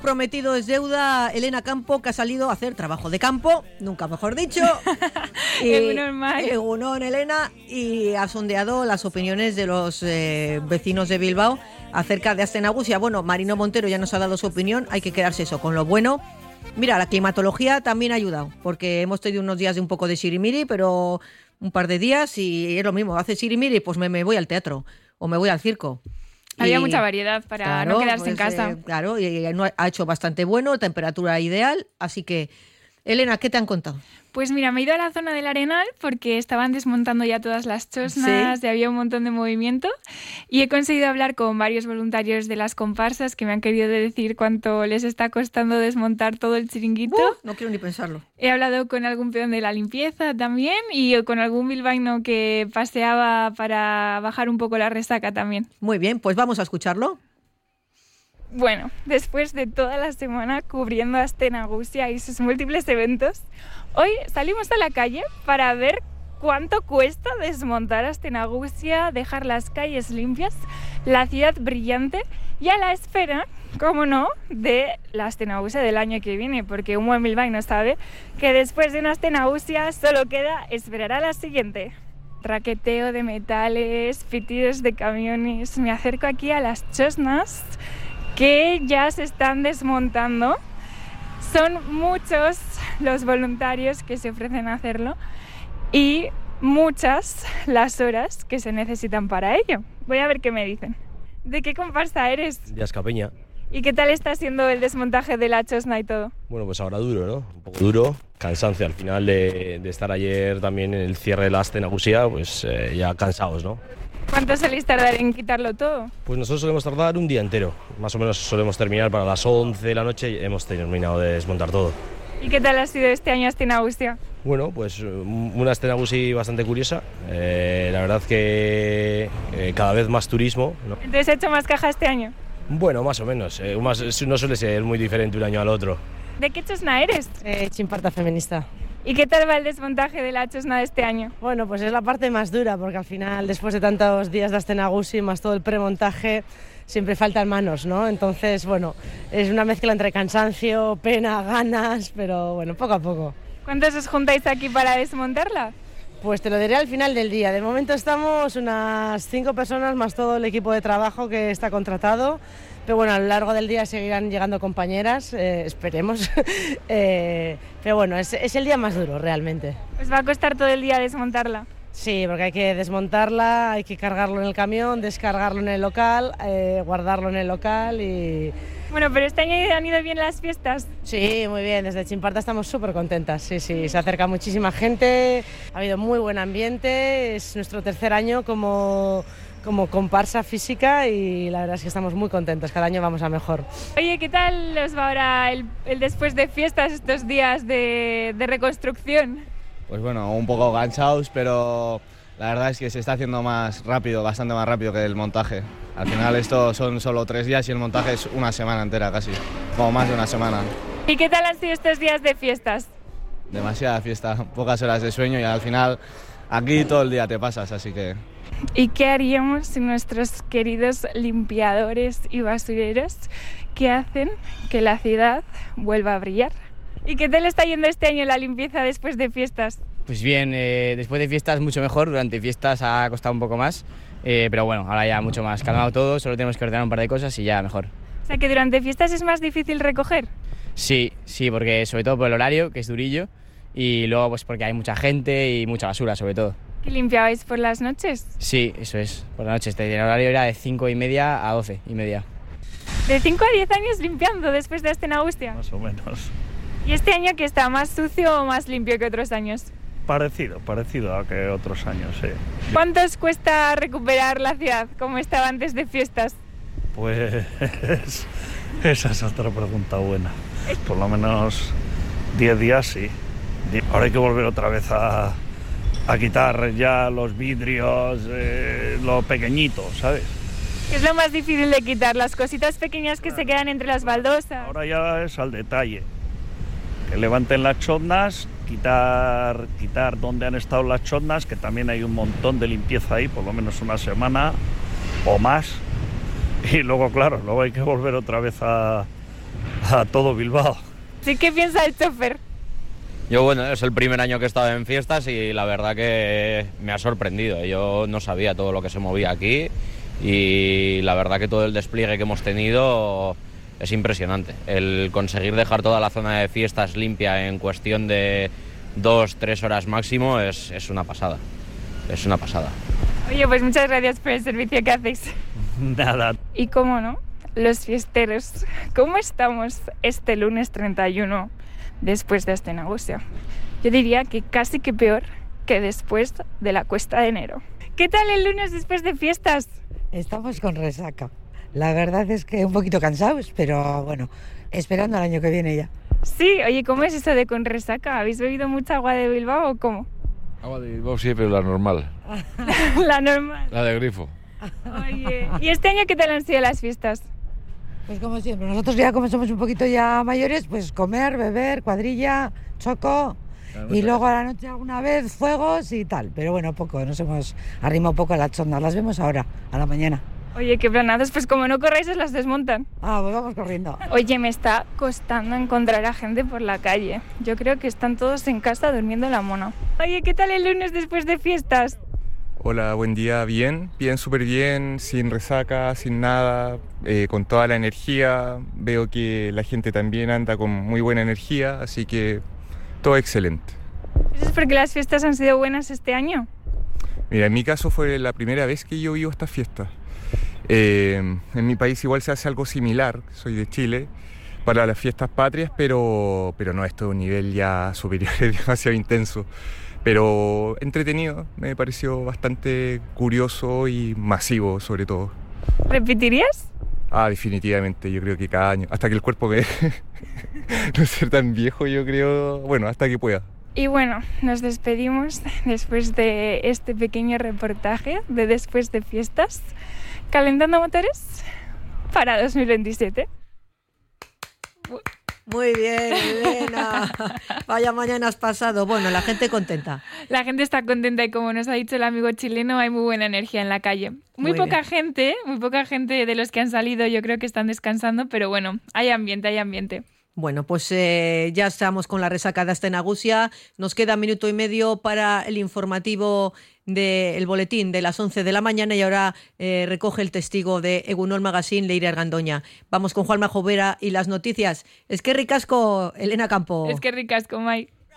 prometido es deuda. Elena Campo, que ha salido a hacer trabajo de campo, nunca mejor dicho. Egunon, Elena, y ha sondeado las opiniones de los vecinos de Bilbao acerca de Astenagusia. Bueno, Marino Montero ya nos ha dado su opinión, hay que quedarse eso con lo bueno. Mira, la climatología también ha ayudado, porque hemos tenido unos días de un poco de sirimiri, pero un par de días y es lo mismo, hace sirimiri, pues me voy al teatro o me voy al circo. Había mucha variedad para no quedarse en casa. Claro, y ha hecho bastante bueno, temperatura ideal, así que, Elena, ¿qué te han contado? Pues mira, me he ido a la zona del Arenal porque estaban desmontando ya todas las chosnas, ¿sí? Y había un montón de movimiento y he conseguido hablar con varios voluntarios de las comparsas que me han querido decir cuánto les está costando desmontar todo el chiringuito. No quiero ni pensarlo. He hablado con algún peón de la limpieza también y con algún bilbaíno que paseaba para bajar un poco la resaca también. Muy bien, pues vamos a escucharlo. Bueno, después de toda la semana cubriendo Astenagusia y sus múltiples eventos, hoy salimos a la calle para ver cuánto cuesta desmontar Astenagusia, dejar las calles limpias, la ciudad brillante y a la espera, cómo no, de la Astenagusia del año que viene, porque un buen bilbaíno sabe que después de una Astenagusia solo queda esperar a la siguiente. Raqueteo de metales, pitidos de camiones. Me acerco aquí a las chosnas que ya se están desmontando. Son muchos los voluntarios que se ofrecen a hacerlo y muchas las horas que se necesitan para ello. Voy a ver qué me dicen. ¿De qué comparsa eres? De Azcapeña. ¿Y qué tal está siendo el desmontaje de la chosna y todo? Bueno, pues ahora duro, ¿no? Un poco duro, cansancio al final de estar ayer también en el cierre de la Astenagusia, pues ya cansados, ¿no? ¿Cuánto soléis tardar en quitarlo todo? Pues nosotros solemos tardar un día entero. Más o menos solemos terminar para las 11 de la noche y hemos terminado de desmontar todo. ¿Y qué tal ha sido este año Astenagusia? Bueno, pues una Astenagusia bastante curiosa. La verdad que cada vez más turismo, ¿no? ¿Entonces ha hecho más caja este año? Bueno, más o menos. No suele ser muy diferente un año al otro. ¿De qué chosna eres? Chimparta feminista. ¿Y qué tal va el desmontaje de la chosna de este año? Bueno, pues es la parte más dura, porque al final, después de tantos días de Astenagusia, más todo el premontaje, siempre faltan manos, ¿no? Entonces, bueno, es una mezcla entre cansancio, pena, ganas, pero bueno, poco a poco. ¿Cuántos os juntáis aquí para desmontarla? Pues te lo diré al final del día. De momento estamos unas 5 personas más todo el equipo de trabajo que está contratado. Pero bueno, a lo largo del día seguirán llegando compañeras, esperemos. Pero bueno, es el día más duro realmente. ¿Os va a costar todo el día desmontarla? Sí, porque hay que desmontarla, hay que cargarlo en el camión, descargarlo en el local, guardarlo en el local y... Bueno, pero este año han ido bien las fiestas. Sí, muy bien, desde Chimparta estamos súper contentas, sí, se acerca muchísima gente, ha habido muy buen ambiente, es nuestro tercer año como comparsa física y la verdad es que estamos muy contentos, cada año vamos a mejor. Oye, ¿qué tal os va ahora el después de fiestas, estos días de reconstrucción? Pues bueno, un poco cansados, pero la verdad es que se está haciendo más rápido, bastante más rápido que el montaje. Al final esto son solo 3 días y el montaje es una semana entera casi, como más de una semana. ¿Y qué tal han sido estos días de fiestas? Demasiada fiesta, pocas horas de sueño y al final aquí todo el día te pasas, así que... ¿Y qué haríamos sin nuestros queridos limpiadores y basureros que hacen que la ciudad vuelva a brillar? ¿Y qué tal está yendo este año la limpieza después de fiestas? Pues bien, después de fiestas mucho mejor, durante fiestas ha costado un poco más, pero bueno, ahora ya mucho más calmado todo, solo tenemos que ordenar un par de cosas y ya mejor. O sea que durante fiestas es más difícil recoger. Sí, porque sobre todo por el horario, que es durillo, y luego pues porque hay mucha gente y mucha basura sobre todo. ¿Y limpiabais por las noches? Sí, eso es, por la noche. El horario era de 5:30 a 12:30. ¿De 5 a 10 años limpiando después de Astenagusia? Más o menos. ¿Y este año que está más sucio o más limpio que otros años? Parecido a que otros años, sí. ¿Cuánto os cuesta recuperar la ciudad como estaba antes de fiestas? Pues esa es otra pregunta buena. Por lo menos 10 días sí. Ahora hay que volver otra vez a quitar ya los vidrios, lo pequeñito, ¿sabes? ¿Qué es lo más difícil de quitar? Las cositas pequeñas que se quedan entre las baldosas. Ahora ya es al detalle. Que levanten las chotnas, quitar donde han estado las chotnas, que también hay un montón de limpieza ahí, por lo menos una semana o más. Y luego, claro, luego hay que volver otra vez a a todo Bilbao. ¿Sí qué piensa el chofer? Yo, bueno, es el primer año que he estado en fiestas y la verdad que me ha sorprendido. Yo no sabía todo lo que se movía aquí y la verdad que todo el despliegue que hemos tenido es impresionante. El conseguir dejar toda la zona de fiestas limpia en cuestión de 2-3 horas máximo es una pasada. Es una pasada. Oye, pues muchas gracias por el servicio que hacéis. Nada. Y cómo no, los fiesteros, ¿cómo estamos este lunes 31 después de Astenagusia? Yo diría que casi que peor que después de la cuesta de enero. ¿Qué tal el lunes después de fiestas? Estamos con resaca. La verdad es que un poquito cansados, pero bueno, esperando al año que viene ya. Sí, oye, ¿cómo es eso de con resaca? ¿Habéis bebido mucha agua de Bilbao o cómo? Agua de Bilbao sí, pero la normal. La normal. La de grifo. Oye, ¿y este año qué tal han sido las fiestas? Pues como siempre, nosotros ya como somos un poquito ya mayores, pues comer, beber, cuadrilla, choco y luego a la noche alguna vez fuegos y tal. Pero bueno, poco, nos hemos arrimado poco a las chondas, las vemos ahora, a la mañana. Oye, qué planados, pues como no corráis os las desmontan. Ah, pues vamos corriendo. Oye, me está costando encontrar a gente por la calle. Yo creo que están todos en casa durmiendo la mona. Oye, ¿qué tal el lunes después de fiestas? Hola, buen día, bien, súper bien, sin resaca, sin nada, con toda la energía. Veo que la gente también anda con muy buena energía, así que todo excelente. ¿Eso es porque las fiestas han sido buenas este año? Mira, en mi caso fue la primera vez que yo vivo estas fiestas. En mi país igual se hace algo similar, soy de Chile, para las fiestas patrias, pero no, esto es un nivel ya superior, es demasiado intenso. Pero entretenido, me pareció bastante curioso y masivo sobre todo. ¿Repetirías? Definitivamente, yo creo que cada año, hasta que el cuerpo me no ser tan viejo, yo creo, bueno, hasta que pueda. Y bueno, nos despedimos después de este pequeño reportaje de después de fiestas, calentando motores para 2027. Muy bien, Elena. Vaya mañana has pasado. Bueno, la gente contenta. La gente está contenta y como nos ha dicho el amigo chileno, hay muy buena energía en la calle. Muy poca gente de los que han salido, yo creo que están descansando, pero bueno, hay ambiente, hay ambiente. Bueno, pues ya estamos con la resaca de Astenagusia. Nos queda 1 minuto y medio para el informativo del boletín de las 11 de la mañana y ahora recoge el testigo de Egunol Magazine, Leire Argandoña. Vamos con Juanma Jovera y las noticias. Es que ricasco, Elena Campo. Es que ricasco, Mai.